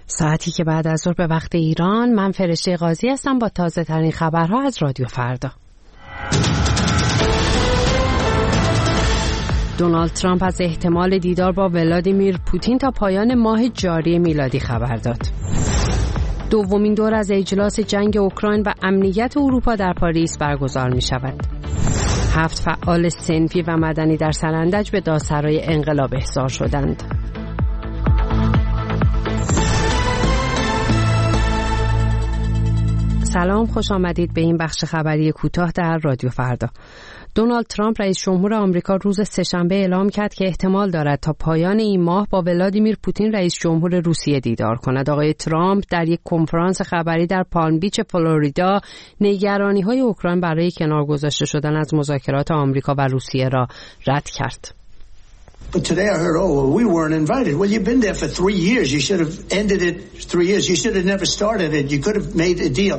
ساعتی که بعد از ظهر به وقت ایران. من فرشته قاضی هستم با تازه ترین خبرها از رادیو فردا. دونالد ترامپ از احتمال دیدار با ولادیمیر پوتین تا پایان ماه جاری میلادی خبر داد. دومین دور از اجلاس جنگ اوکراین و امنیت اروپا در پاریس برگزار می شود. 7 فعال صنفی و مدنی در سنندج به دادسرای انقلاب احضار شدند. سلام، خوش آمدید به این بخش خبری کوتاه در رادیو فردا. دونالد ترامپ رئیس جمهور آمریکا روز سه‌شنبه اعلام کرد که احتمال دارد تا پایان این ماه با ولادیمیر پوتین رئیس جمهور روسیه دیدار کند. آقای ترامپ در یک کنفرانس خبری در پالم بیچ فلوریدا نگرانی‌های اوکراین برای کنار گذاشته شدن از مذاکرات آمریکا و روسیه را رد کرد. But today I heard, well, we weren't invited. Well, you've been there for 3 years. You should have ended it 3 years. You should have never started it. You could have made a deal.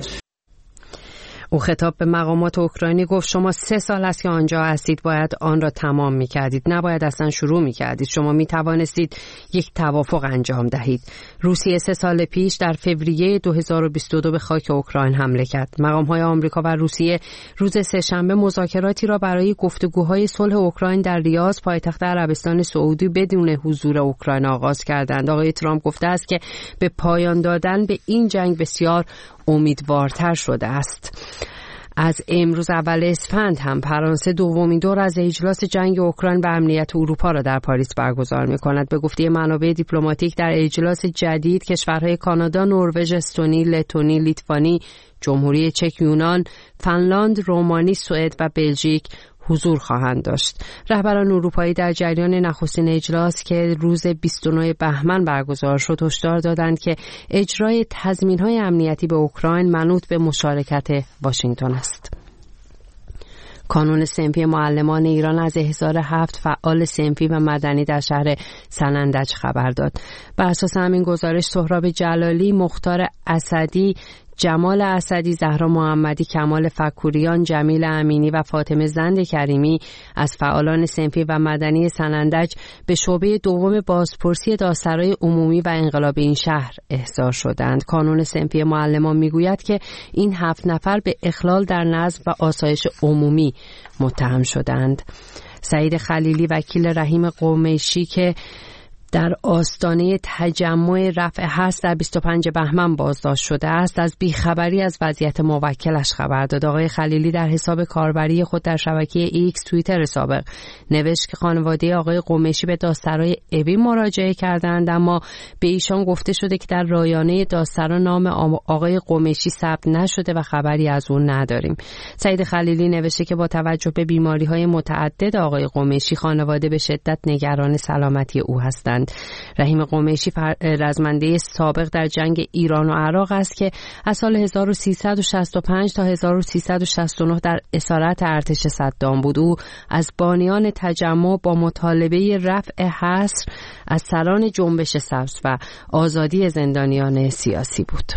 او خطاب به مقامات اوکراینی گفت شما 3 سال است که آنجا هستید، باید آن را تمام می‌کردید، نباید اصلا شروع می‌کردید. شما می‌توانستید یک توافق انجام دهید. روسیه 3 سال پیش در فوریه 2022 به خاک اوکراین حمله کرد. مقام‌های آمریکا و روسیه روز سه‌شنبه مذاکراتی را برای گفتگوهای صلح اوکراین در ریاض پایتخت عربستان سعودی بدون حضور اوکراین آغاز کردند. آقای ترامپ گفته است که به پایان دادن به این جنگ بسیار امیدوارتر شده است. از امروز اول اسفند هم فرانسه دومین دور از اجلاس جنگ اوکراین و امنیت اروپا را در پاریس برگزار می‌کند. به گفته منابع دیپلماتیک در اجلاس جدید کشورهای کانادا، نروژ، استونی، لتونی، لیتوانی، جمهوری چک، یونان، فنلاند، رومانی، سوئد و بلژیک حضور خواهند داشت. رهبران اروپایی در جریان نخستین اجلاس که روز 29 بهمن برگزار شد هشدار دادند که اجرای تضمین‌های امنیتی به اوکراین منوط به مشارکت واشنگتن است. کانون صنفی معلمان ایران از احضار 7 فعال صنفی و مدنی در شهر سنندج خبر داد. بر اساس همین گزارش سهراب جلالی، مختار اسدی، جمال اسدی، زهرا محمدی، کمال فکوریان، جمیل امینی و فاطمه زند کریمی از فعالان صنفی و مدنی سنندج به شعبه دوم بازپرسی دادسرای عمومی و انقلاب این شهر احضار شدند. کانون صنفی معلمان میگوید که این 7 نفر به اخلال در نظم و آسایش عمومی متهم شدند. سعید خلیلی، وکیل رحیم قمیشی که در آستانه تجمع رفع حصر در 25 بهمن بازداشت شده است، از بیخبری از وضعیت موکلش خبر داد. آقای خلیلی در حساب کاربری خود در شبکه ایکس توییتر سابق نوشت که خانواده آقای قمیشی به دادسرای اوین مراجعه کردند، اما به ایشان گفته شده که در رایانه دادسرا نام آقای قمیشی ثبت نشده و خبری از اون نداریم. سعید خلیلی نوشته که با توجه به بیماری‌های متعدد آقای قمیشی خانواده به شدت نگران سلامتی او هستند. رحیم قمیشی رزمنده سابق در جنگ ایران و عراق است که از سال 1365 تا 1369 در اسارت ارتش صدام بود. او از بانیان تجمع با مطالبه رفع حصر از سران جنبش سبز و آزادی زندانیان سیاسی بود.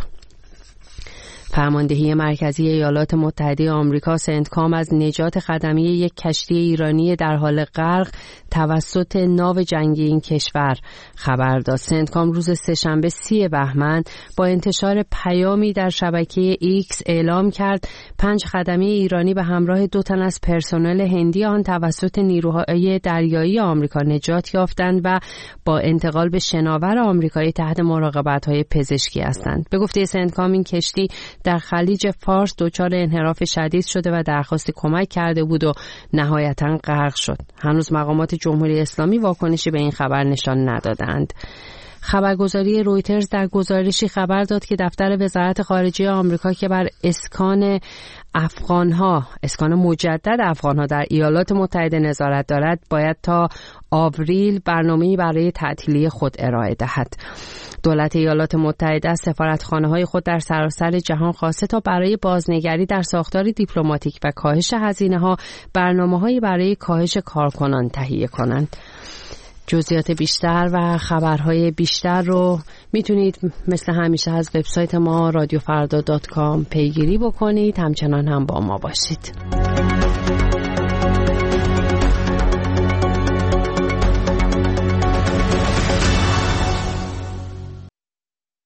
فرماندهی مرکزی ایالات متحده آمریکا سنتکام از نجات خدمه یک کشتی ایرانی در حال غرق توسط ناو جنگی این کشور خبر داد. سنتکام روز سه‌شنبه 30 بهمن با انتشار پیامی در شبکه ایکس اعلام کرد 5 خدمه ایرانی به همراه 2 تن از پرسنل هندی آن توسط نیروهای دریایی آمریکا نجات یافتند و با انتقال به شناور آمریکایی تحت مراقبت‌های پزشکی هستند. به گفته سنتکام این کشتی در خلیج فارس دچار انحراف شدید شده و درخواست کمک کرده بود و نهایتاً غرق شد. هنوز مقامات جمهوری اسلامی واکنشی به این خبر نشان ندادند. خبرگزاری رویترز در گزارشی خبر داد که دفتر وزارت خارجه آمریکا که بر اسکان مجدد افغانها در ایالات متحده نظارت دارد باید تا آوریل برنامه‌ای برای تعطیلی خود ارائه دهد. دولت ایالات متحده از سفارتخانه‌های خود در سراسر جهان خواسته تا برای بازنگری در ساختار دیپلماتیک و کاهش هزینه‌ها برنامه‌هایی برای کاهش کارکنان تهیه کنند. جزئیات بیشتر و خبرهای بیشتر رو میتونید مثل همیشه از وبسایت ما radiofarda.com پیگیری بکنید. همچنان هم با ما باشید.